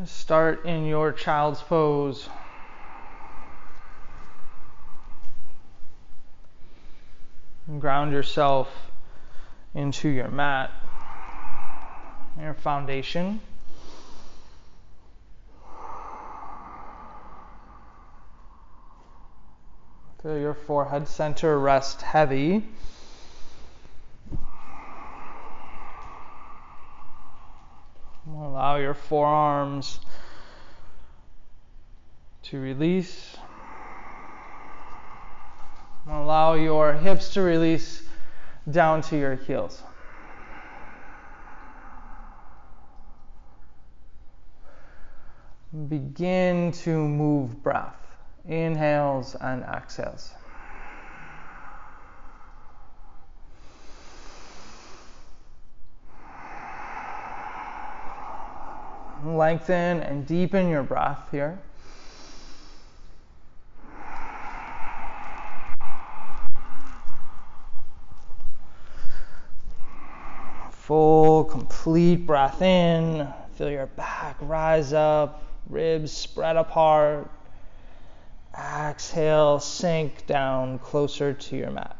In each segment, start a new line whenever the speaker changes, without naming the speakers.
Start in your child's pose. And ground yourself into your mat, your foundation. Feel your forehead center rest heavy. Allow your forearms to release. Allow your hips to release down to your heels. Begin to move breath. Inhales and exhales. Lengthen and deepen your breath here. Full, complete breath in. Feel your back rise up, ribs spread apart. Exhale, sink down closer to your mat.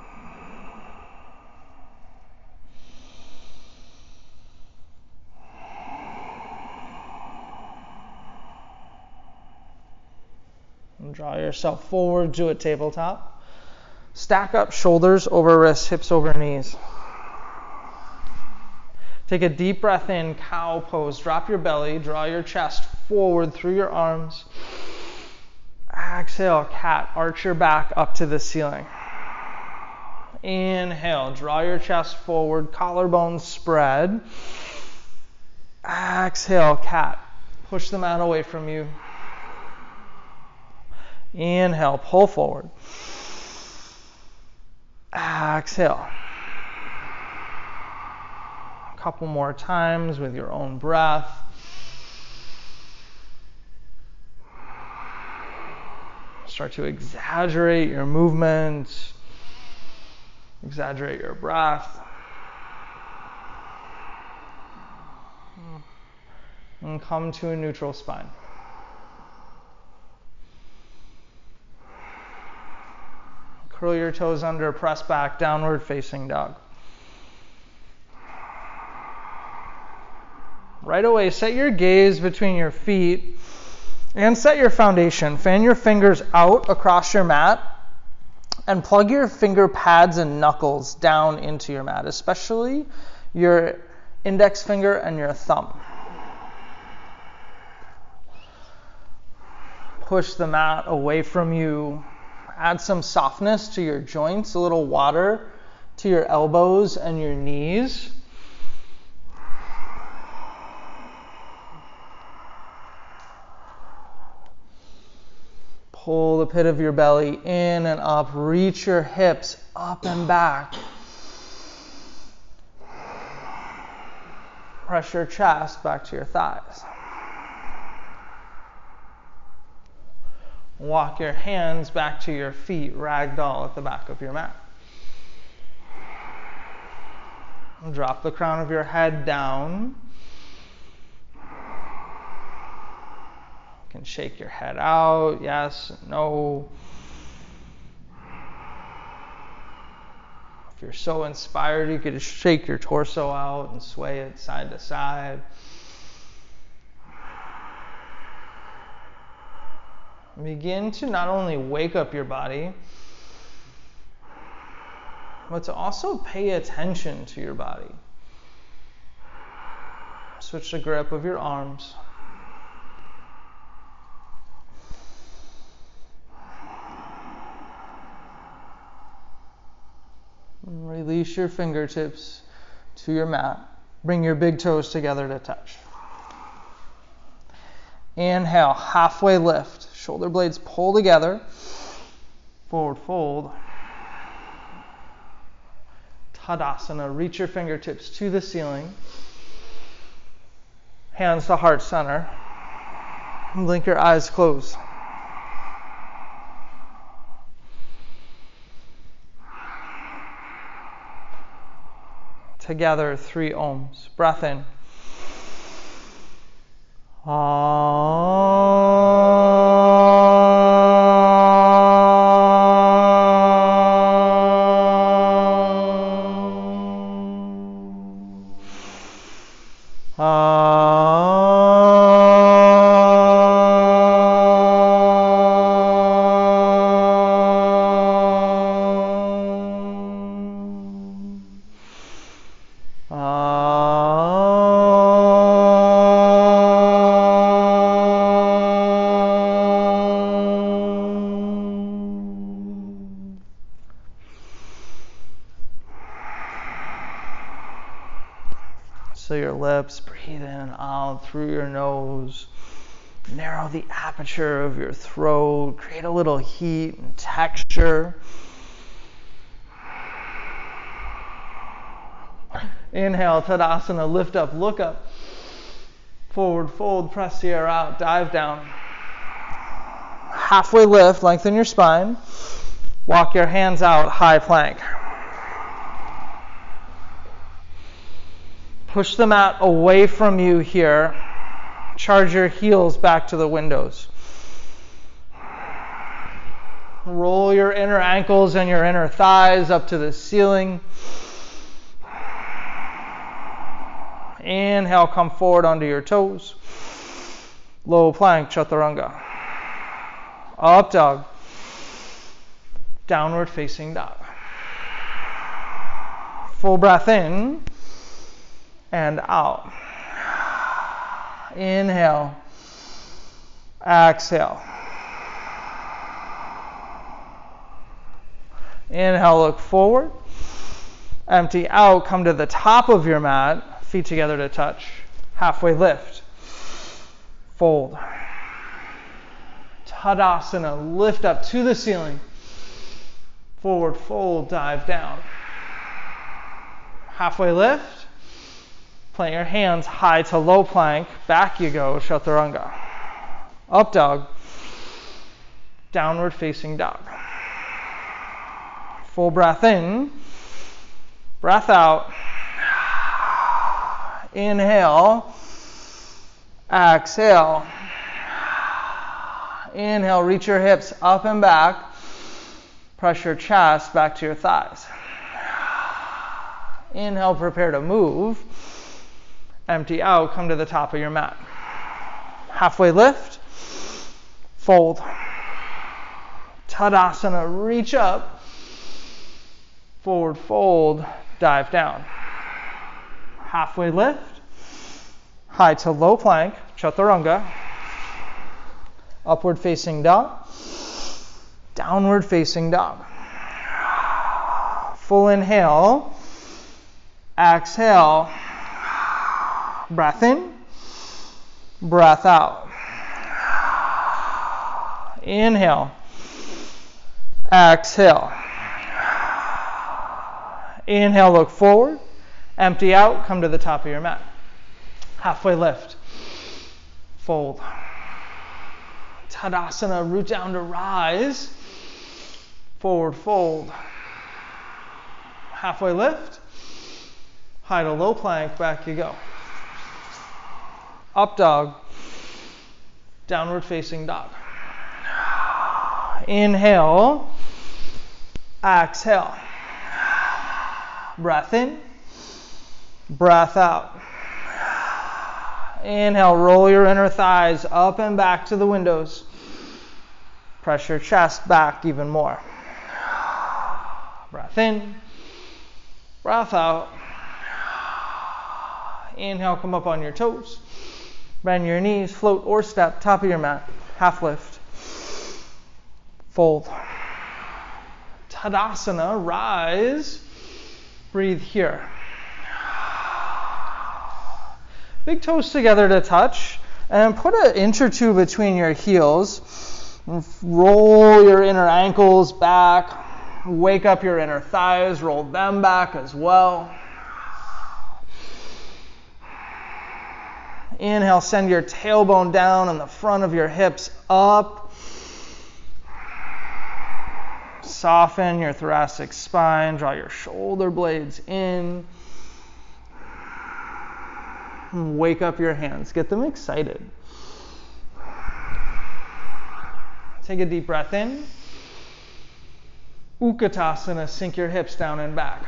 And draw yourself forward to a tabletop. Stack up shoulders over wrists, hips over knees. Take a deep breath in, cow pose. Drop your belly, draw your chest forward through your arms. Exhale, cat. Arch your back up to the ceiling. Inhale, draw your chest forward, collarbones spread. Exhale, cat. Push the mat away from you. Inhale, pull forward. Exhale. A couple more times with your own breath. Start to exaggerate your movement, exaggerate your breath, and come to a neutral spine. Curl your toes under, press back, downward facing dog. Right away, set your gaze between your feet and set your foundation. Fan your fingers out across your mat and plug your finger pads and knuckles down into your mat, especially your index finger and your thumb. Push the mat away from you. Add some softness to your joints, a little water to your elbows and your knees. Pull the pit of your belly in and up. Reach your hips up and back. Press your chest back to your thighs. Walk your hands back to your feet, ragdoll at the back of your mat. Drop the crown of your head down. You can shake your head out, yes, no. If you're so inspired, you could just shake your torso out and sway it side to side. Begin to not only wake up your body, but to also pay attention to your body. Switch the grip of your arms. Release your fingertips to your mat. Bring your big toes together to touch. Inhale, halfway lift. Shoulder blades pull together. Forward fold. Tadasana. Reach your fingertips to the ceiling. Hands to heart center. Blink your eyes closed. Together, 3 ohms. Breath in. So your lips, breathe in and out through your nose. Narrow the aperture of your throat. Create a little heat and texture. Inhale, Tadasana, lift up, look up. Forward fold, press the air out, dive down. Halfway lift, lengthen your spine. Walk your hands out, high plank. Push the mat away from you here. Charge your heels back to the windows. Roll your inner ankles and your inner thighs up to the ceiling. Inhale, come forward onto your toes. Low plank, Chaturanga. Up dog. Downward facing dog. Full breath in and out. Inhale. Exhale. Inhale, look forward. Empty out, come to the top of your mat. Feet together to touch. Halfway lift. Fold. Tadasana, lift up to the ceiling. Forward fold, dive down. Halfway lift. Plant your hands high to low plank. Back you go, Chaturanga. Up dog. Downward facing dog. Full breath in. Breath out. Inhale. Exhale. Inhale, reach your hips up and back. Press your chest back to your thighs. Inhale, prepare to move. Empty out, come to the top of your mat. Halfway lift. Fold. Tadasana, reach up. Forward fold, dive down. Halfway lift. High to low plank, Chaturanga. Upward facing dog. Downward facing dog. Full inhale. Exhale. Breath in. Breath out. Inhale. Exhale. Inhale, look forward. Empty out, come to the top of your mat. Halfway lift. Fold. Tadasana, root down to rise. Forward fold. Halfway lift. High to low plank, back you go. Up dog. Downward facing dog. Inhale. Exhale. Breath in. Breath out. Inhale, roll your inner thighs up and back to the windows. Press your chest back even more. Breath in. Breath out. Inhale, come up on your toes. Bend your knees, float or step, top of your mat. Half lift. Fold. Tadasana, rise. Breathe here. Big toes together to touch. And put an inch or two between your heels. Roll your inner ankles back. Wake up your inner thighs. Roll them back as well. Inhale, send your tailbone down and the front of your hips up. Soften your thoracic spine. Draw your shoulder blades in. Wake up your hands. Get them excited. Take a deep breath in. Utkatasana, sink your hips down and back.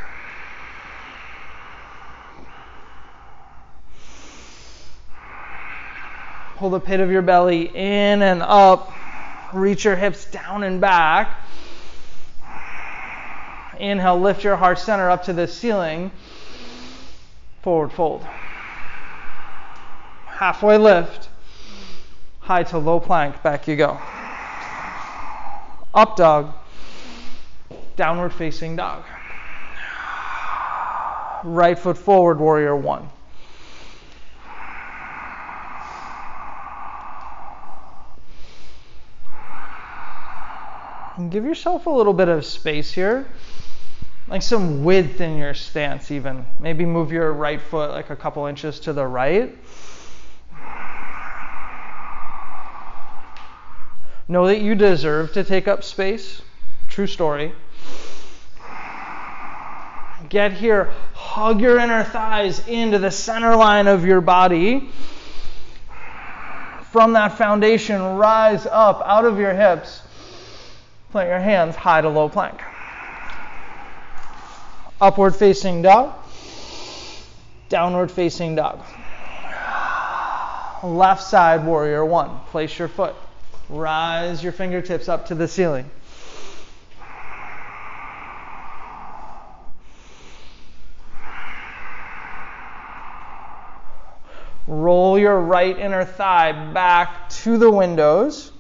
Pull the pit of your belly in and up. Reach your hips down and back. Inhale, lift your heart center up to the ceiling. Forward fold. Halfway lift. High to low plank. Back you go. Up dog. Downward facing dog. Right foot forward, warrior one. And give yourself a little bit of space here, like some width in your stance even. Maybe move your right foot like a couple inches to the right. Know that you deserve to take up space. True story. Get here, hug your inner thighs into the center line of your body. From that foundation, rise up out of your hips. Plant your hands high to low plank. Upward facing dog. Downward facing dog. Left side warrior one. Place your foot. Rise your fingertips up to the ceiling. Roll your right inner thigh back to the windows.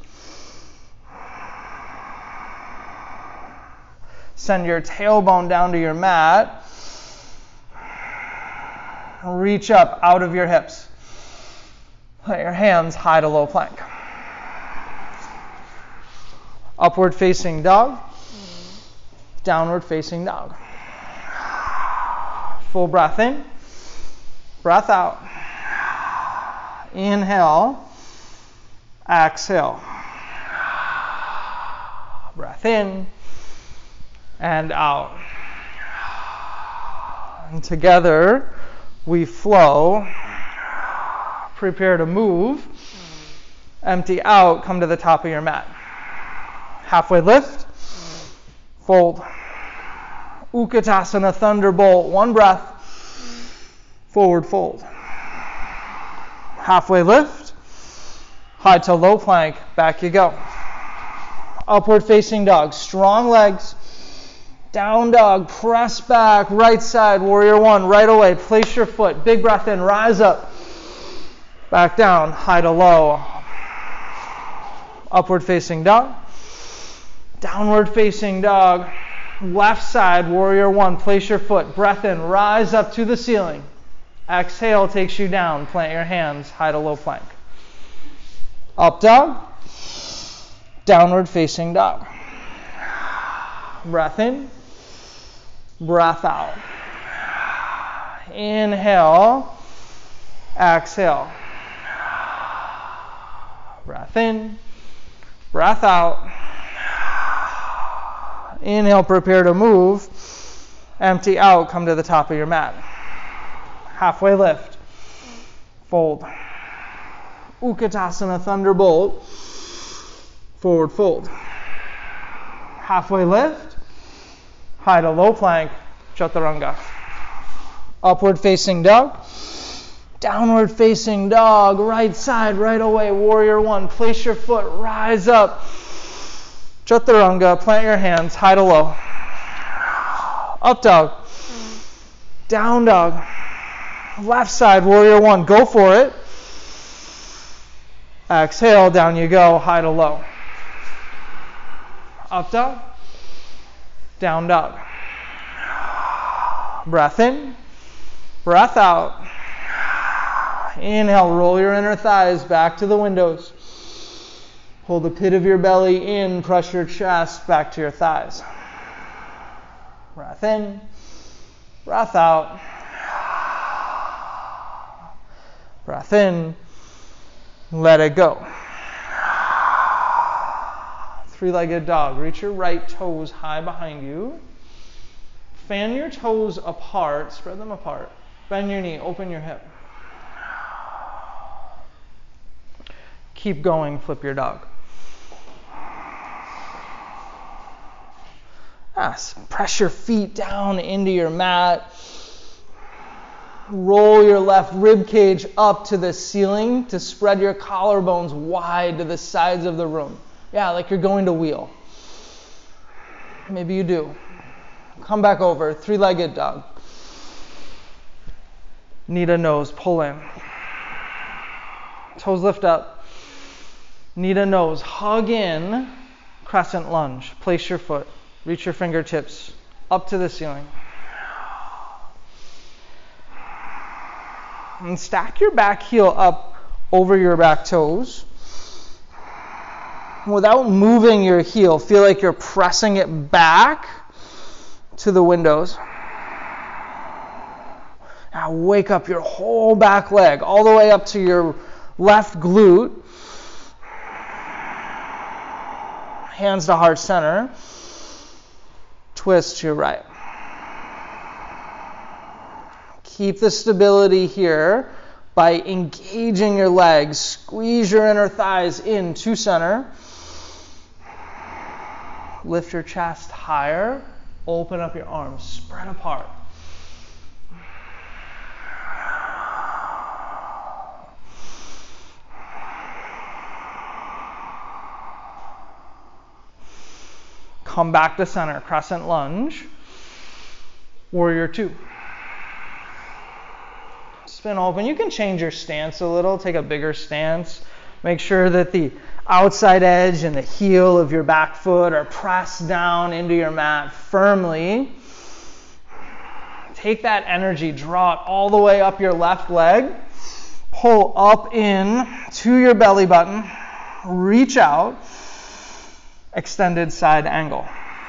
Send your tailbone down to your mat. Reach up out of your hips. Put your hands high to low plank. Upward facing dog. Downward facing dog. Full breath in. Breath out. Inhale. Exhale. Breath in. And out. And together we flow. Prepare to move. Empty out. Come to the top of your mat. Halfway lift. Fold. Utkatasana, thunderbolt. One breath. Forward fold. Halfway lift. High to low plank. Back you go. Upward facing dog. Strong legs. Down dog, press back, right side, warrior one, right away. Place your foot, big breath in, rise up. Back down, high to low. Upward facing dog. Downward facing dog. Left side, warrior one, place your foot, breath in, rise up to the ceiling. Exhale takes you down, plant your hands, high to low plank. Up dog. Downward facing dog. Breath in. Breath out. Inhale. Exhale. Breath in. Breath out. Inhale, prepare to move. Empty out, come to the top of your mat. Halfway lift. Fold. Utkatasana, thunderbolt. Forward fold. Halfway lift. High to low plank, chaturanga. Upward facing dog. Downward facing dog. Right side, right away, warrior one. Place your foot, rise up. Chaturanga, plant your hands, high to low. Up dog. Down dog. Left side, warrior one. Go for it. Exhale, down you go, high to low. Up dog. Down dog. Breath in. Breath out. Inhale, roll your inner thighs back to the windows. Hold the pit of your belly in, press your chest back to your thighs. Breath in. Breath out. Breath in. Let it go. Three-legged dog. Reach your right toes high behind you. Fan your toes apart. Spread them apart. Bend your knee. Open your hip. Keep going, flip your dog. Press your feet down into your mat. Roll your left rib cage up to the ceiling to spread your collarbones wide to the sides of the room. Yeah, like you're going to wheel. Maybe you do. Come back over, three-legged dog. Knee to nose, pull in. Toes lift up. Knee to nose, hug in. Crescent lunge. Place your foot. Reach your fingertips up to the ceiling. And stack your back heel up over your back toes. Without moving your heel, feel like you're pressing it back to the windows. Now wake up your whole back leg all the way up to your left glute. Hands to heart center. Twist to your right. Keep the stability here by engaging your legs. Squeeze your inner thighs in to center. Lift your chest higher. Open up your arms. Spread apart. Come back to center. Crescent lunge. Warrior two. Spin open. You can change your stance a little. Take a bigger stance. Make sure that the outside edge and the heel of your back foot are pressed down into your mat firmly. Take that energy, draw it all the way up your left leg. Pull up in to your belly button. Reach out. Extended side angle.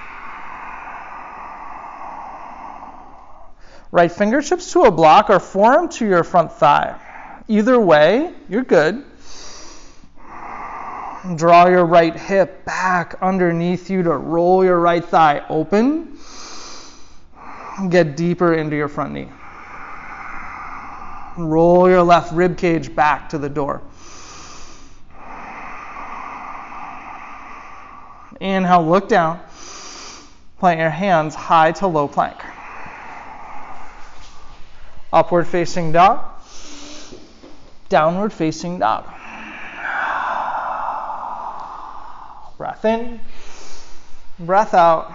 Right fingertips to a block or forearm to your front thigh. Either way, you're good. Draw your right hip back underneath you to roll your right thigh open. Get deeper into your front knee. Roll your left rib cage back to the door. Inhale, look down. Plant your hands high to low plank. Upward facing dog. Downward facing dog. Breath in. Breath out.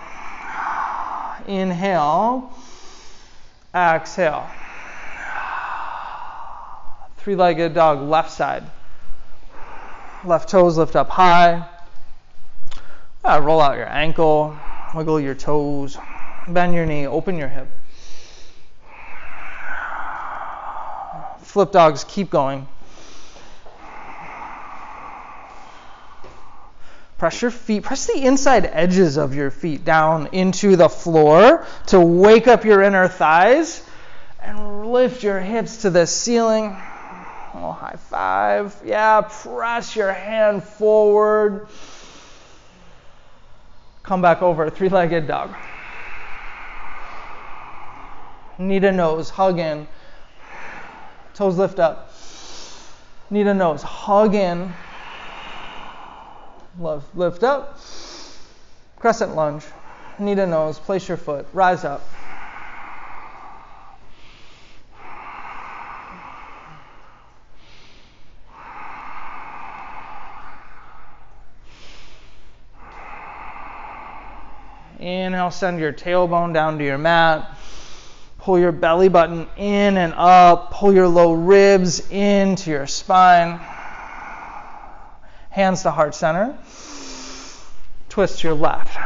Inhale. Exhale. Three-legged dog, left side. Left toes lift up high. Roll out your ankle. Wiggle your toes. Bend your knee. Open your hip. Flip dogs, keep going. Press your feet, press the inside edges of your feet down into the floor to wake up your inner thighs and lift your hips to the ceiling. Oh, high five. Yeah, press your hand forward. Come back over, three-legged dog. Knee to nose, hug in. Toes lift up. Knee to nose, hug in. Lift up. Crescent lunge. Knee to nose, place your foot, rise up. Inhale, send your tailbone down to your mat. Pull your belly button in and up. Pull your low ribs into your spine. Hands to heart center. Twist to your left.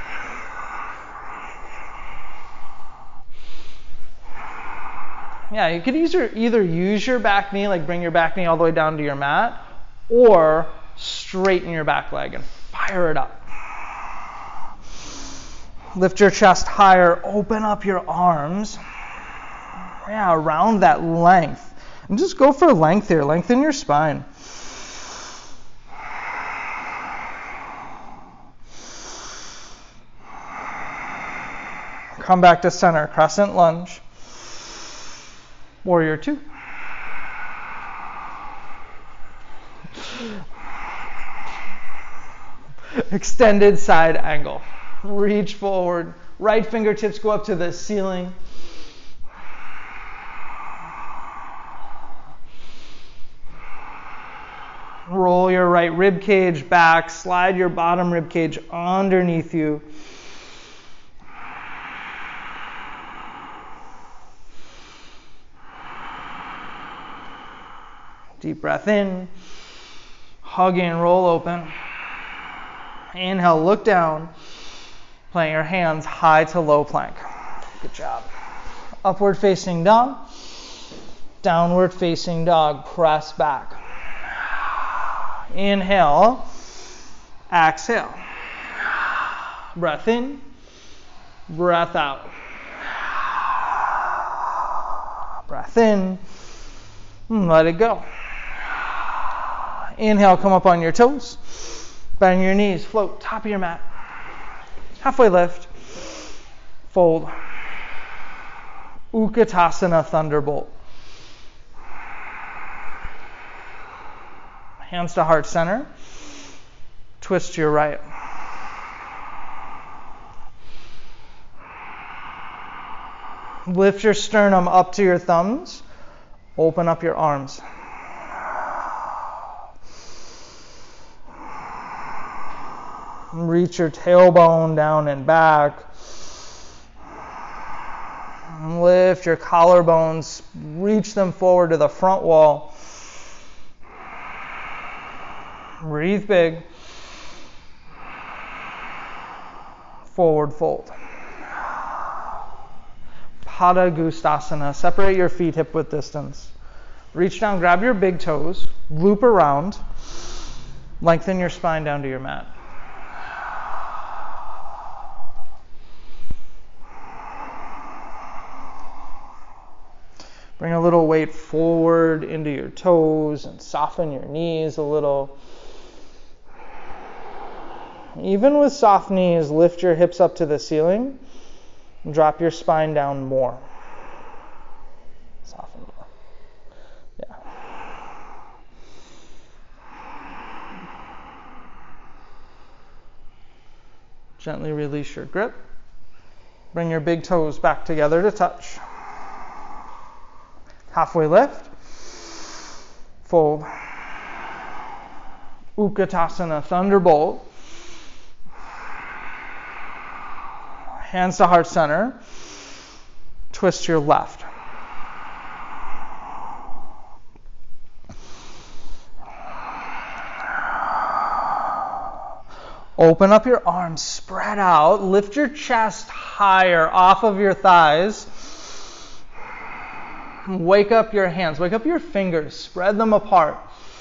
Yeah, you could either use your back knee, like bring your back knee all the way down to your mat, or straighten your back leg and fire it up. Lift your chest higher, open up your arms. Yeah, around that length. And just go for length here, lengthen your spine. Come back to center, crescent lunge. Warrior two. Extended side angle. Reach forward. Right fingertips go up to the ceiling. Roll your right rib cage back. Slide your bottom rib cage underneath you. Deep breath in. Hug in, roll open. Inhale, look down. Plant your hands high to low plank. Good job. Upward facing dog. Downward facing dog. Press back. Inhale. Exhale. Breath in. Breath out. Breath in. Let it go. Inhale, come up on your toes. Bend your knees, float, top of your mat. Halfway lift. Fold. Utkatasana Thunderbolt. Hands to heart center. Twist to your right. Lift your sternum up to your thumbs. Open up your arms. Reach your tailbone down and back. Lift your collarbones. Reach them forward to the front wall. Breathe big. Forward fold. Padangusthasana. Separate your feet hip width distance. Reach down, grab your big toes, loop around, lengthen your spine down to your mat. Bring a little weight forward into your toes and soften your knees a little. Even with soft knees, lift your hips up to the ceiling and drop your spine down more. Soften more. Yeah. Gently release your grip. Bring your big toes back together to touch. Halfway lift. Fold. Utkatasana Thunderbolt. Hands to heart center. Twist to your left. Open up your arms, spread out. Lift your chest higher off of your thighs. Wake up your hands, wake up your fingers, spread them apart.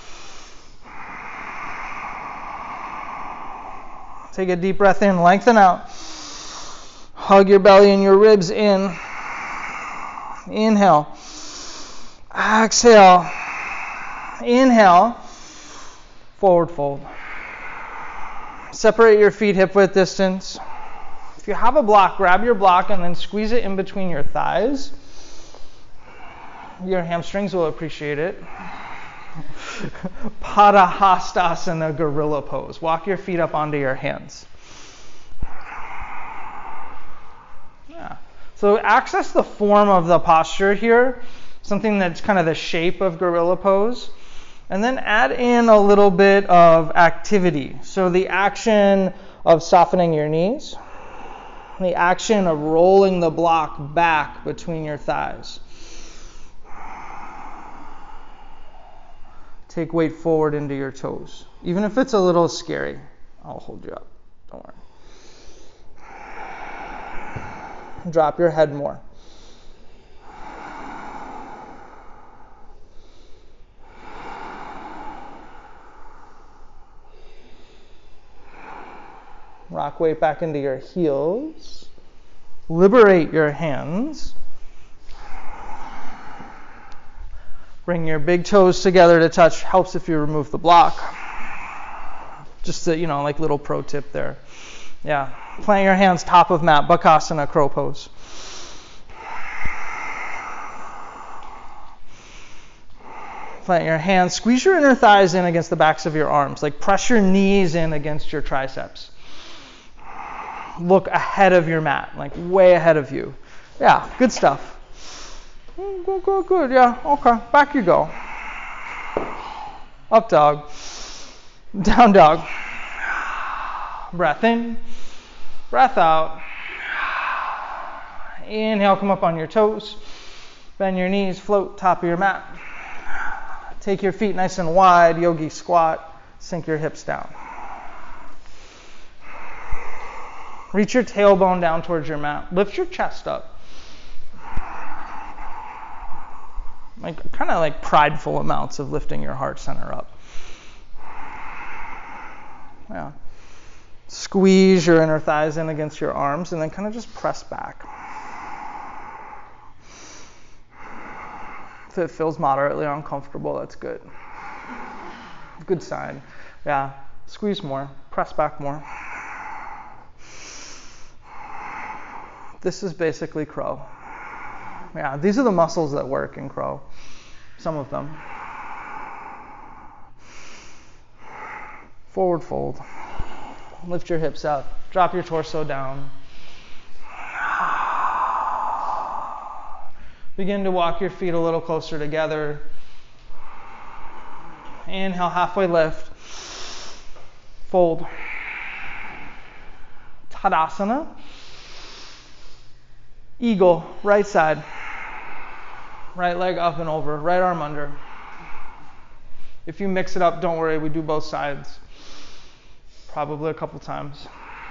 Take a deep breath in, lengthen out. Hug your belly and your ribs in. Inhale. Exhale. Inhale. Forward fold. Separate your feet hip width distance. If you have a block, grab your block and then squeeze it in between your thighs. Your hamstrings will appreciate it. Padahastasana gorilla pose. Walk your feet up onto your hands. Yeah. So access the form of the posture here, something that's kind of the shape of gorilla pose. And then add in a little bit of activity. So the action of softening your knees, the action of rolling the block back between your thighs. Take weight forward into your toes. Even if it's a little scary, I'll hold you up. Don't worry. Drop your head more. Rock weight back into your heels. Liberate your hands. Bring your big toes together to touch. Helps if you remove the block. Just a, like little pro tip there. Yeah. Plant your hands top of mat. Bakasana, crow pose. Plant your hands. Squeeze your inner thighs in against the backs of your arms. Like press your knees in against your triceps. Look ahead of your mat, like way ahead of you. Yeah, good stuff. Good. Yeah, okay. Back you go. Up dog. Down dog. Breath in. Breath out. Inhale, come up on your toes. Bend your knees, float top of your mat. Take your feet nice and wide, yogi squat. Sink your hips down. Reach your tailbone down towards your mat. Lift your chest up. Like kind of like prideful amounts of lifting your heart center up. Yeah. Squeeze your inner thighs in against your arms and then kind of just press back. If it feels moderately uncomfortable, that's good. Good sign. Yeah. Squeeze more. Press back more. This is basically crow. Yeah, these are the muscles that work in crow. Some of them. Forward fold. Lift your hips up. Drop your torso down. Begin to walk your feet a little closer together. Inhale, halfway lift. Fold. Tadasana. Eagle, right side. Right leg up and over, right arm under. If you mix it up, don't worry, we do both sides. Probably a couple times.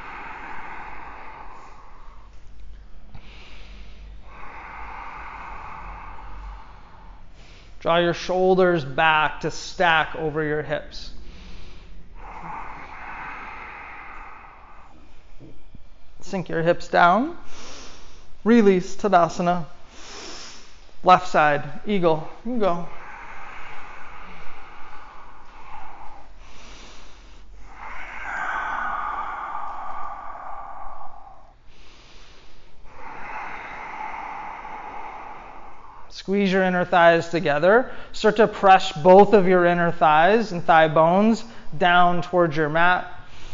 Draw your shoulders back to stack over your hips. Sink your hips down. Release, Tadasana. Left side, eagle. You can go. Squeeze your inner thighs together. Start to press both of your inner thighs and thigh bones down towards your mat.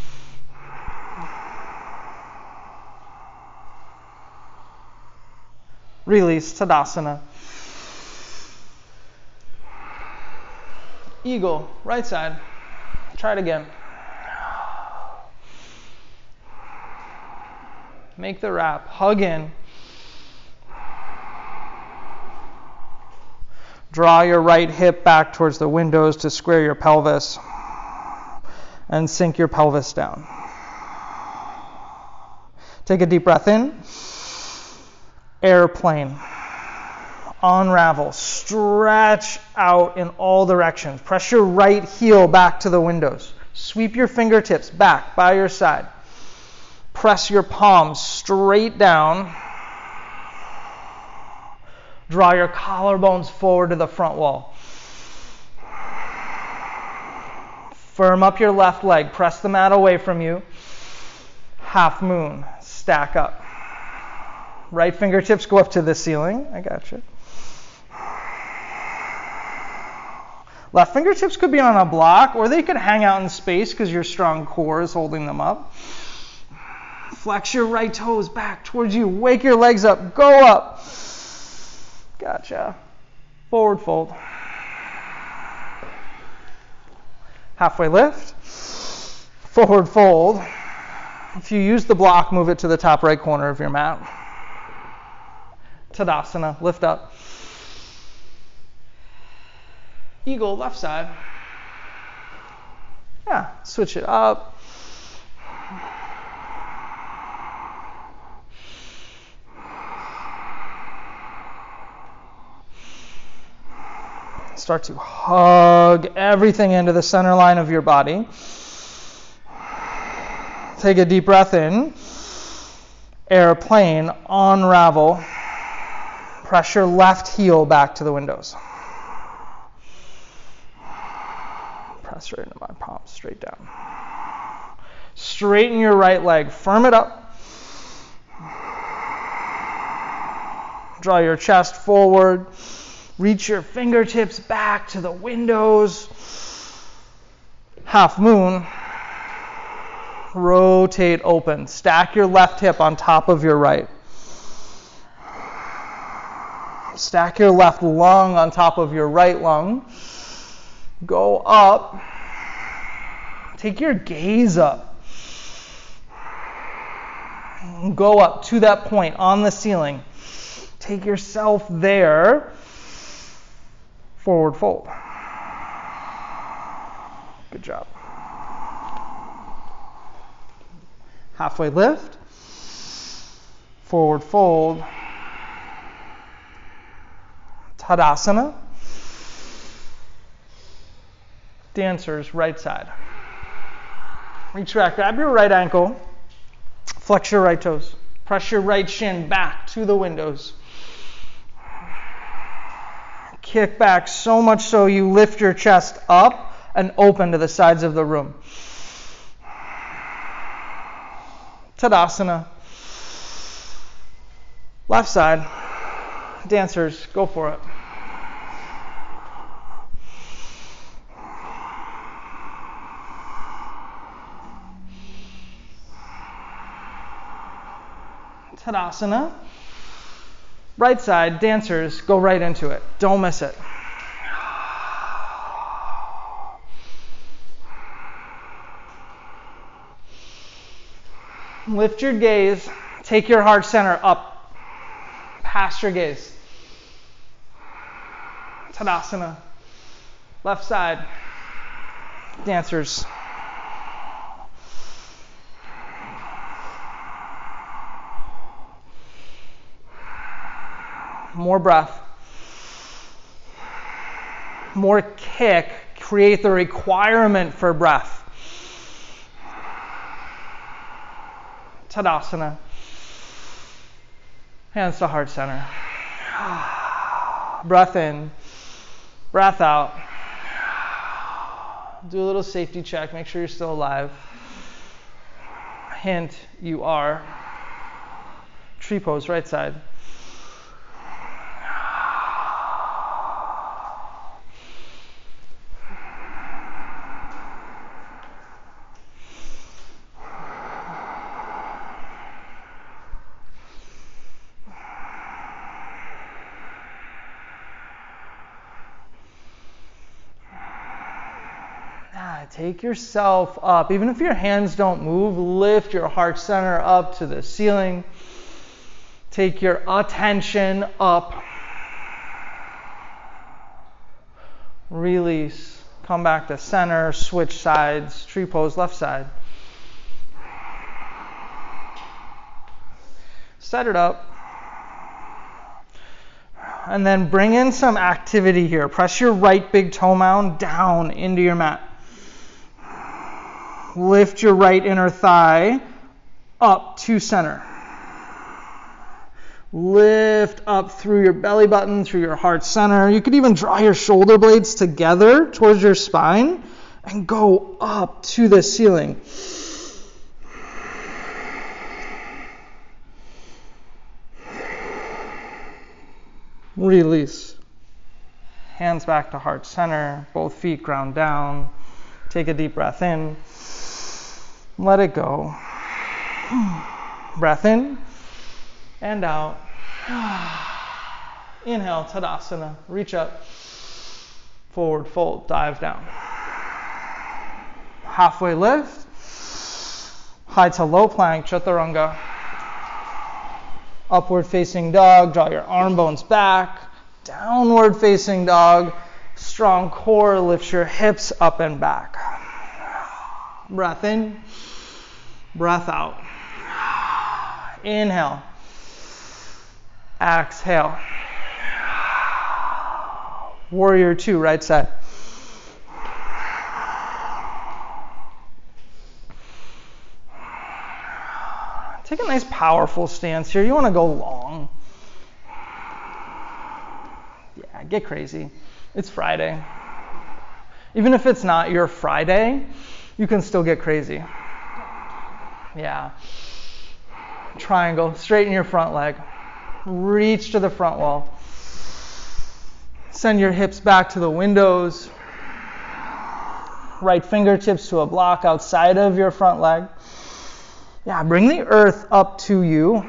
Release, Tadasana. Eagle, right side. Try it again. Make the wrap. Hug in. Draw your right hip back towards the windows to square your pelvis. And sink your pelvis down. Take a deep breath in. Airplane. Unravel. Stretch out in all directions. Press your right heel back to the windows. Sweep your fingertips back by your side. Press your palms straight down. Draw your collarbones forward to the front wall. Firm up your left leg. Press the mat away from you. Half moon. Stack up. Right fingertips go up to the ceiling. I got you. Left fingertips could be on a block, or they could hang out in space because your strong core is holding them up. Flex your right toes back towards you. Wake your legs up. Go up. Gotcha. Forward fold. Halfway lift. Forward fold. If you use the block, move it to the top right corner of your mat. Tadasana, lift up. Eagle, left side. Yeah, switch it up. Start to hug everything into the center line of your body. Take a deep breath in. Airplane, unravel. Press your left heel back to the windows. Press right into my palms, straight down. Straighten your right leg. Firm it up. Draw your chest forward. Reach your fingertips back to the windows. Half moon. Rotate open. Stack your left hip on top of your right. Stack your left lung on top of your right lung. Go up. Take your gaze up. Go up to that point on the ceiling. Take yourself there. Forward fold. Good job. Halfway lift. Forward fold. Tadasana. Dancers, right side. Reach back, grab your right ankle. Flex your right toes. Press your right shin back to the windows. Kick back so much so you lift your chest up and open to the sides of the room. Tadasana. Left side. Dancers, go for it. Tadasana. Right side, dancers, go right into it. Don't miss it. Lift your gaze. Take your heart center up. Past your gaze. Tadasana. Left side. Dancers. More breath. More kick. Create the requirement for breath. Tadasana. Hands to heart center. Breath in. Breath out. Do a little safety check. Make sure you're still alive. Hint, you are. Tree pose, right side. Take yourself up. Even if your hands don't move, lift your heart center up to the ceiling. Take your attention up. Release. Come back to center. Switch sides. Tree pose, left side. Set it up. And then bring in some activity here. Press your right big toe mound down into your mat. Lift your right inner thigh up to center. Lift up through your belly button, through your heart center. You could even draw your shoulder blades together towards your spine and go up to the ceiling. Release. Hands back to heart center, both feet ground down. Take a deep breath in. Let it go. Breath in and out. Inhale, Tadasana. Reach up. Forward fold. Dive down. Halfway lift. High to low plank, Chaturanga. Upward facing dog. Draw your arm bones back. Downward facing dog. Strong core. Lift your hips up and back. Breath in. Breath out. Inhale. Exhale. Warrior 2, right side. Take a nice powerful stance here. You want to go long. Yeah, get crazy. It's Friday. Even if it's not your Friday, you can still get crazy. Yeah. Triangle. Straighten your front leg. Reach to the front wall. Send your hips back to the windows. Right fingertips to a block outside of your front leg. Yeah, bring the earth up to you.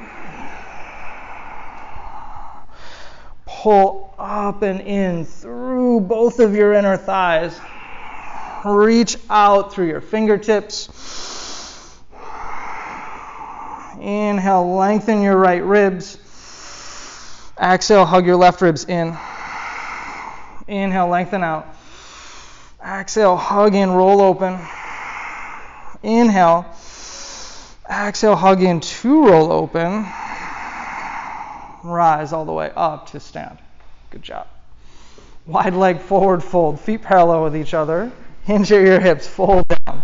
Pull up and in through both of your inner thighs. Reach out through your fingertips. Inhale, lengthen your right ribs. Exhale, hug your left ribs in. Inhale, lengthen out. Exhale, hug in, roll open. Inhale. Exhale, hug in to roll open. Rise all the way up to stand. Good job. Wide leg forward fold. Feet parallel with each other. Hinge at your hips. Fold down.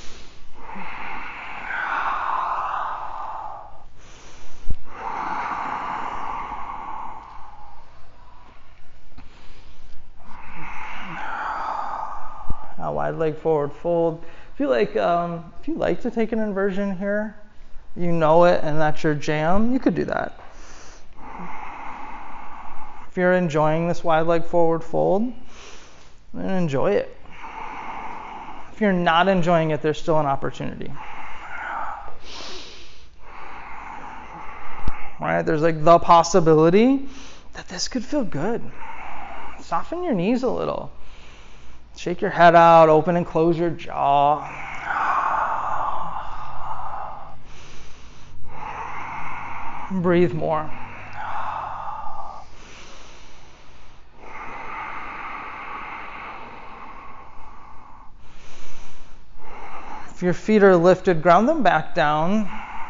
Now wide leg forward fold. If you like to take an inversion here, you know it and that's your jam, you could do that. If you're enjoying this wide leg forward fold, then enjoy it. If you're not enjoying it, there's still an opportunity. Right? There's like the possibility that this could feel good. Soften your knees a little. Shake your head out, open and close your jaw. Breathe more. If your feet are lifted, ground them back down.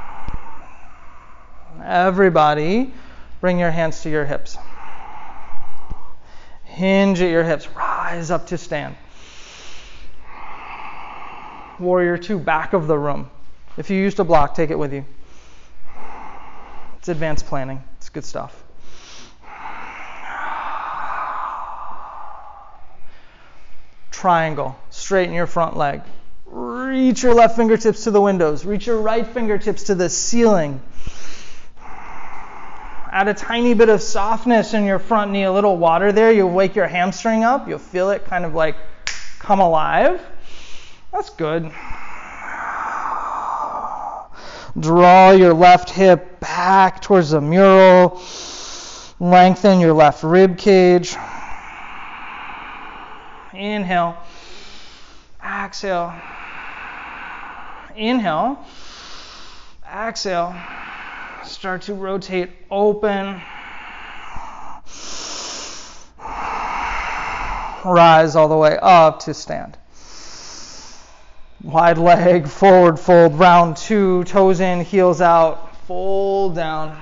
Everybody, bring your hands to your hips. Hinge at your hips. Rise up to stand. Warrior 2, back of the room. If you used a block, take it with you. It's advanced planning. It's good stuff. Triangle. Straighten your front leg. Reach your left fingertips to the windows. Reach your right fingertips to the ceiling. Add a tiny bit of softness in your front knee, a little water there. You'll wake your hamstring up. You'll feel it kind of like come alive. That's good. Draw your left hip back towards the mural. Lengthen your left rib cage. Inhale. Exhale. Inhale. Exhale. Start to rotate open. Rise all the way up to stand. Wide leg, forward fold, round 2, toes in, heels out, fold down.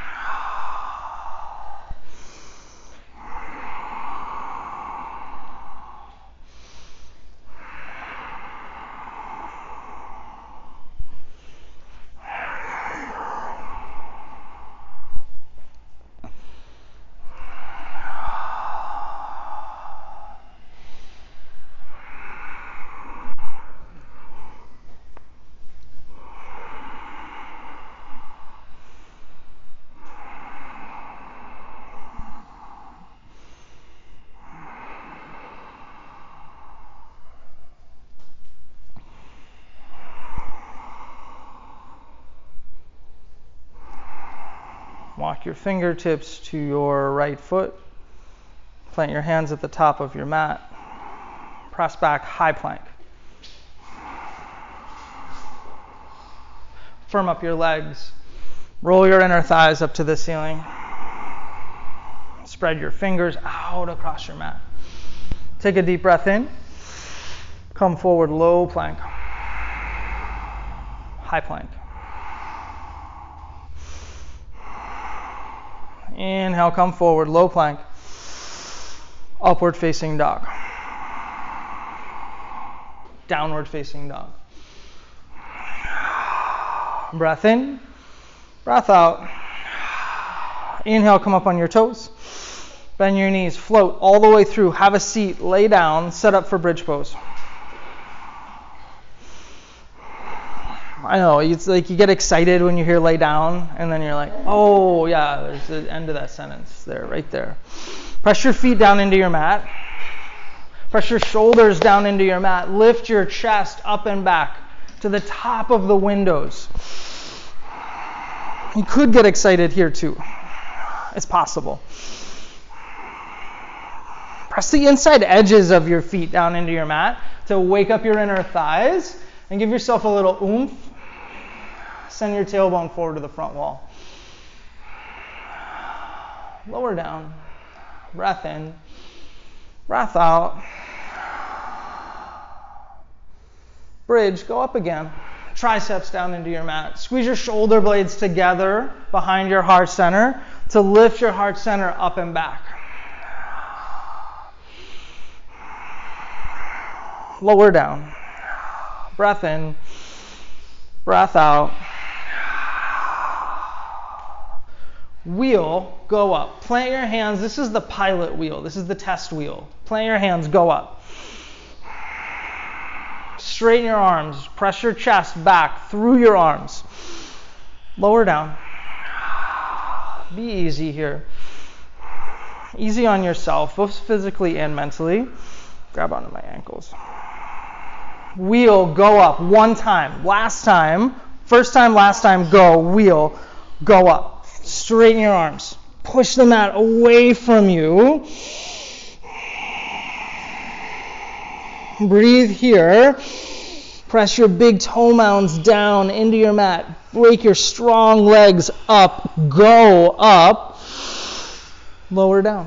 Walk your fingertips to your right foot. Plant your hands at the top of your mat. Press back, high plank. Firm up your legs. Roll your inner thighs up to the ceiling. Spread your fingers out across your mat. Take a deep breath in. Come forward, low plank. High plank. Inhale, come forward, low plank. Upward facing dog. Downward facing dog. Breath in, breath out. Inhale, come up on your toes. Bend your knees, float all the way through. Have a seat, lay down, set up for bridge pose. I know, it's like you get excited when you hear lay down, and then you're like, oh yeah, there's the end of that sentence there, right there. Press your feet down into your mat. Press your shoulders down into your mat. Lift your chest up and back to the top of the windows. You could get excited here too. It's possible. Press the inside edges of your feet down into your mat to wake up your inner thighs and give yourself a little oomph. Send your tailbone forward to the front wall. Lower down. Breath in. Breath out. Bridge, go up again. Triceps down into your mat. Squeeze your shoulder blades together behind your heart center to lift your heart center up and back. Lower down. Breath in. Breath out. Wheel, go up. Plant your hands. This is the pilot wheel. This is the test wheel. Plant your hands, go up. Straighten your arms. Press your chest back through your arms. Lower down. Be easy here. Easy on yourself, both physically and mentally. Grab onto my ankles. Wheel, go up. One time. Last time. First time, last time, go. Wheel, go up. Straighten your arms. Push the mat away from you. Breathe here. Press your big toe mounds down into your mat. Break your strong legs up. Go up. Lower down.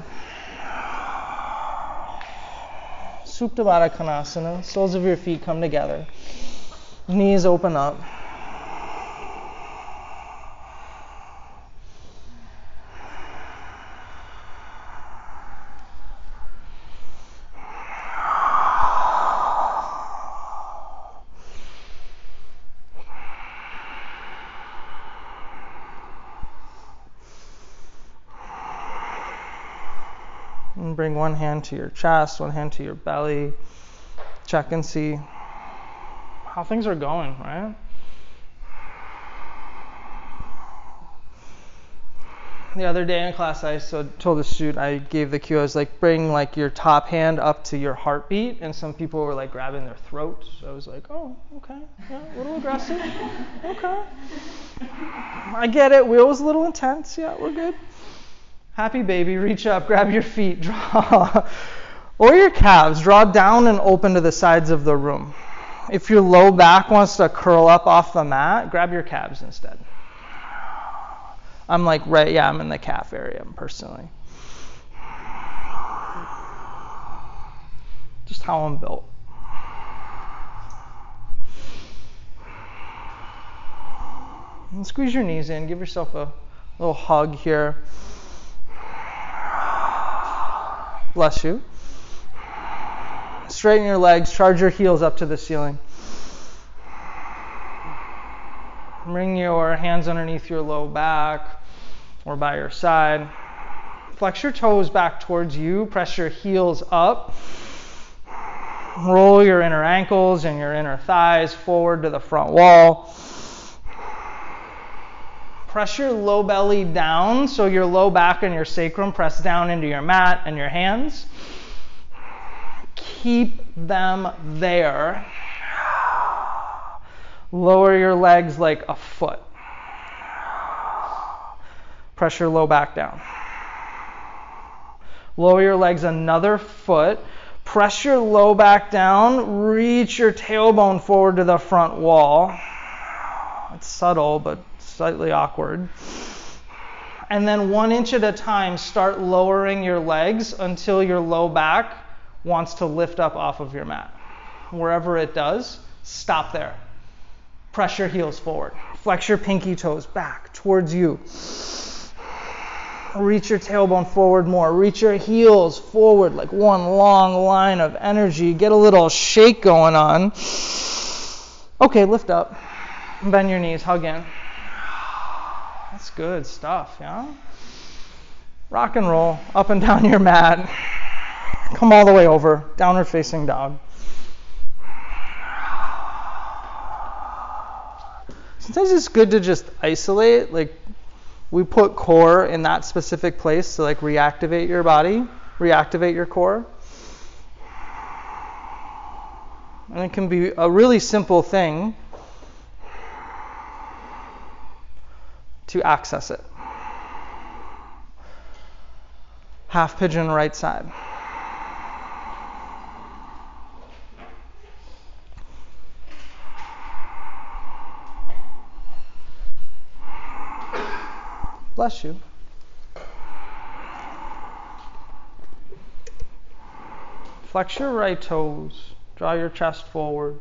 Supta Baddha Konasana. Soles of your feet come together. Knees open up. And bring one hand to your chest, one hand to your belly. Check and see how things are going, right? The other day in class, I told the student, I gave the cue, I was like, bring like your top hand up to your heartbeat, and some people were like grabbing their throat. So I was like, oh, okay, yeah, a little aggressive, okay. I get it, wheel was a little intense, yeah, we're good. Happy baby, reach up, grab your feet, draw, or your calves, draw down and open to the sides of the room. If your low back wants to curl up off the mat, grab your calves instead. I'm like, I'm in the calf area personally. Just how I'm built. And squeeze your knees in, give yourself a little hug here. Bless you. Straighten your legs, charge your heels up to the ceiling. Bring your hands underneath your low back or by your side. Flex your toes back towards you. Press your heels up. Roll your inner ankles and your inner thighs forward to the front wall. Press your low belly down so your low back and your sacrum press down into your mat and your hands. Keep them there. Lower your legs like a foot. Press your low back down. Lower your legs another foot. Press your low back down. Reach your tailbone forward to the front wall. It's subtle, but slightly awkward. And then 1 inch at a time, start lowering your legs until your low back wants to lift up off of your mat. Wherever it does, stop there. Press your heels forward. Flex your pinky toes back towards you. Reach your tailbone forward more. Reach your heels forward like one long line of energy. Get a little shake going on. Okay, lift up. Bend your knees, hug in. That's good stuff, yeah? Rock and roll up and down your mat. Come all the way over. Downward facing dog. Sometimes it's good to just isolate. Like, we put core in that specific place to like reactivate your body. reactivate your core. And it can be a really simple thing to access it. Half pigeon right side. Bless you. Flex your right toes. Draw your chest forward.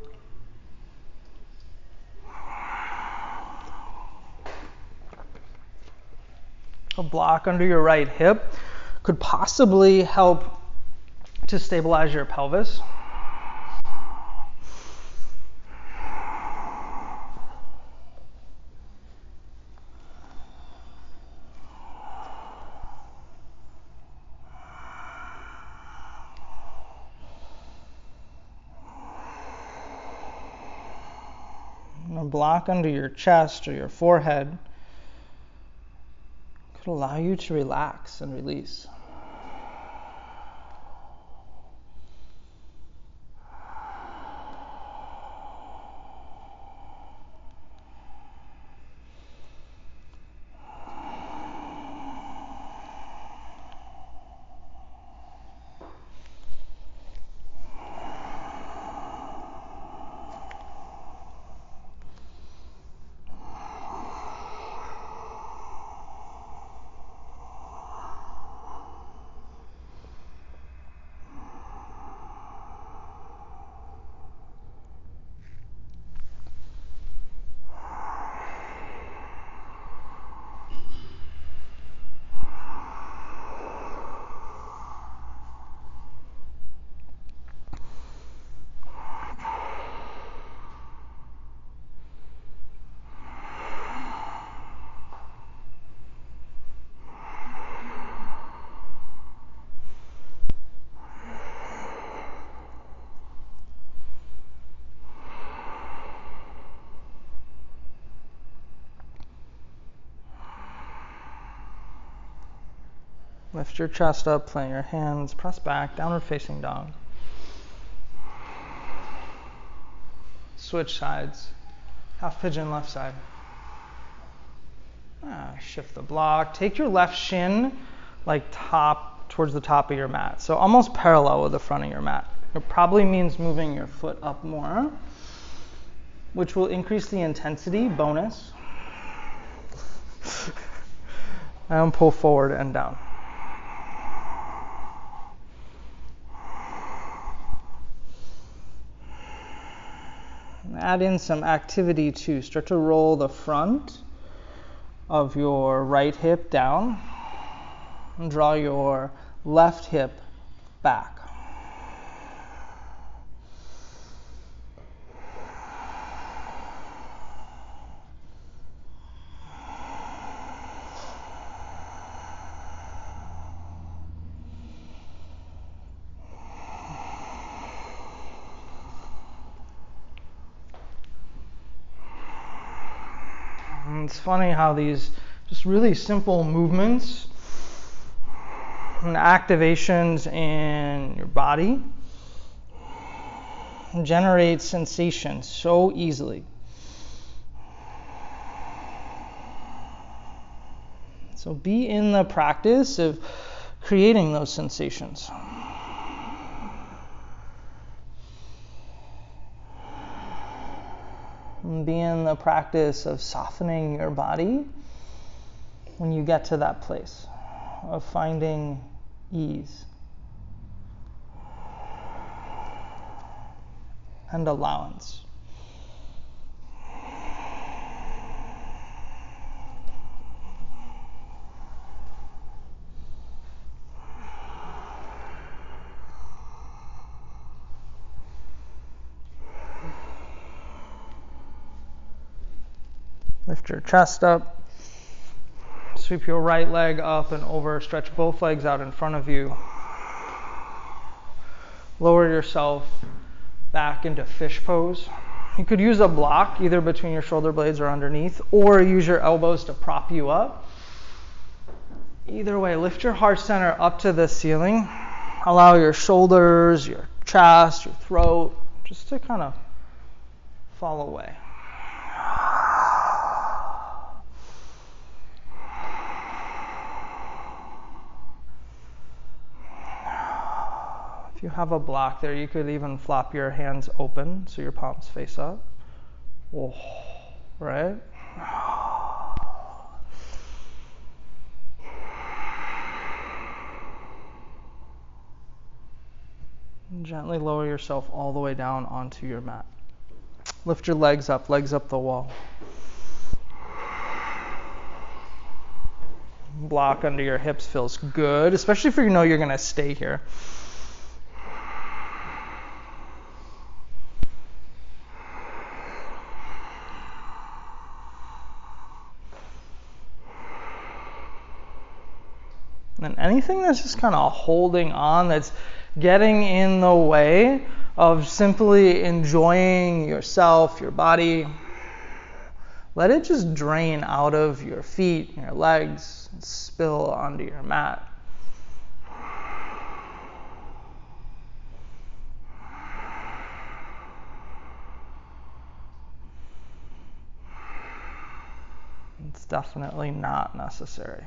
A block under your right hip could possibly help to stabilize your pelvis. A block under your chest or your forehead could allow you to relax and release. Lift your chest up, plant your hands, press back, downward facing dog. Switch sides. Half pigeon left side. Shift the block. Take your left shin like towards the top of your mat. So almost parallel with the front of your mat. It probably means moving your foot up more, which will increase the intensity, bonus. And pull forward and down. Add in some activity too. Start to roll the front of your right hip down and draw your left hip back. It's funny how these just really simple movements and activations in your body generate sensation so easily. So be in the practice of creating those sensations. And be in the practice of softening your body when you get to that place of finding ease and allowance. Lift your chest up. Sweep your right leg up and over. Stretch both legs out in front of you. Lower yourself back into fish pose. You could use a block either between your shoulder blades or underneath, or use your elbows to prop you up. Either way, lift your heart center up to the ceiling. Allow your shoulders, your chest, your throat, just to kind of fall away. If you have a block there, you could even flop your hands open so your palms face up. Oh, right? And gently lower yourself all the way down onto your mat. Lift your legs up the wall. Block under your hips feels good, especially if you know you're going to stay here. And anything that's just kind of holding on, that's getting in the way of simply enjoying yourself, your body, let it just drain out of your feet, your legs, and spill onto your mat. It's definitely not necessary.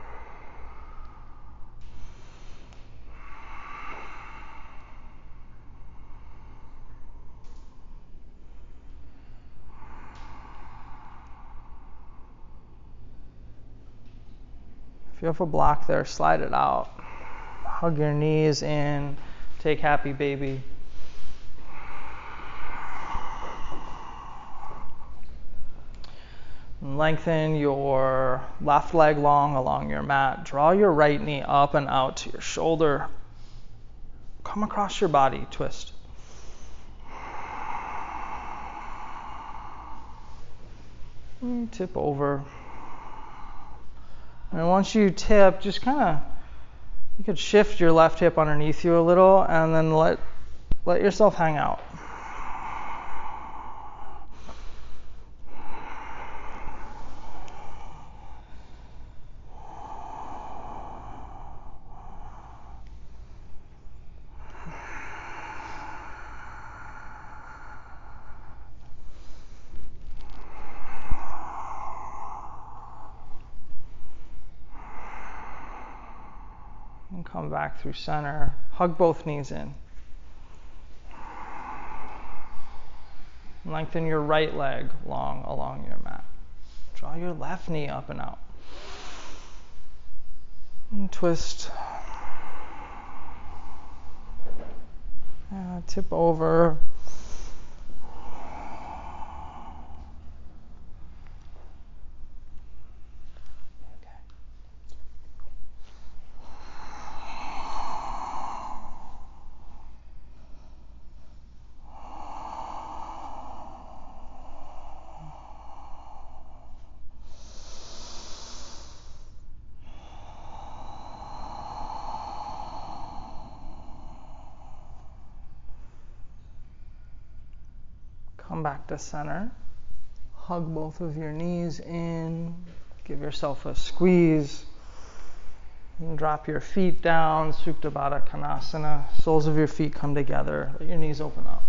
If you have a block there, slide it out. Hug your knees in. Take happy baby. And lengthen your left leg long along your mat. Draw your right knee up and out to your shoulder. Come across your body, twist. And tip over. And once you tip, just kind of, you could shift your left hip underneath you a little and then let yourself hang out. And come back through center. Hug both knees in. Lengthen your right leg long along your mat. Draw your left knee up and out. And twist. Tip over. Come back to center. Hug both of your knees in. Give yourself a squeeze. And drop your feet down. Supta Baddha Konasana. Soles of your feet come together. Let your knees open up.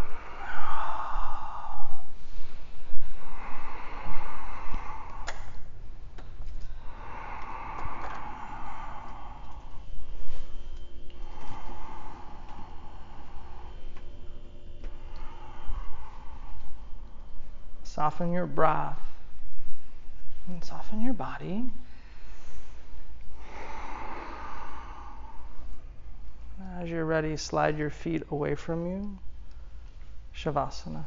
Soften your breath and soften your body. As you're ready, slide your feet away from you. Shavasana.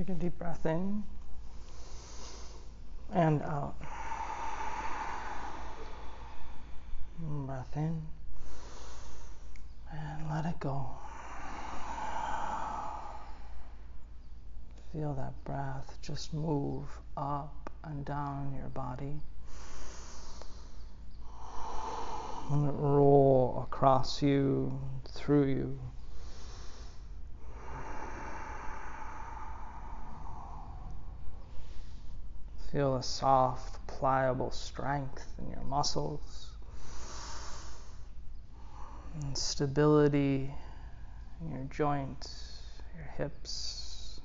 Take a deep breath in and out. Breath in and let it go. Feel that breath just move up and down your body. Let it roll across you, through you. Feel a soft, pliable strength in your muscles. And stability in your joints, your hips.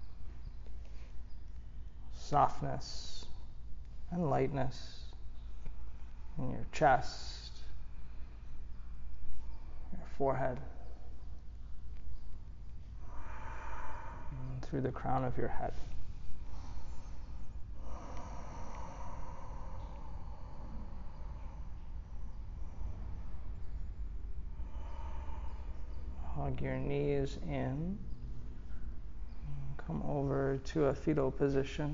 Softness and lightness in your chest, your forehead, and through the crown of your head. Hug your knees in. Come over to a fetal position.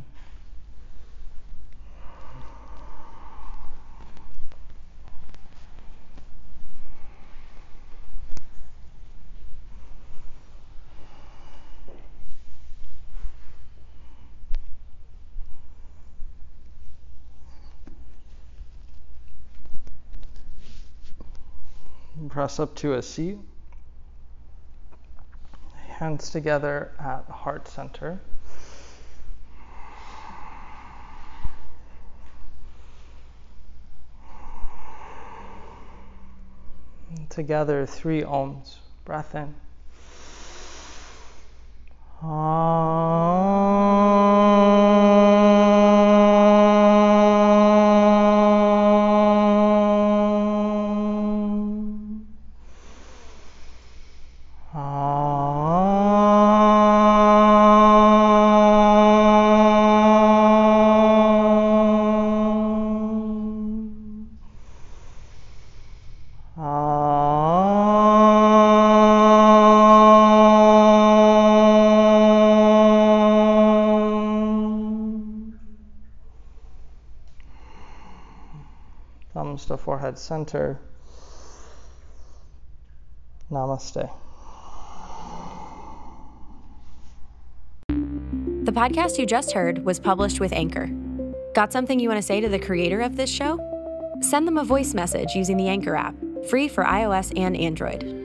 Press up to a seat. Hands together at heart center. And together, 3 ohms. Breath in. Thumbs to forehead center. Namaste.
The podcast you just heard was published with Anchor. Got something you want to say to the creator of this show? Send them a voice message using the Anchor app, free for iOS and Android.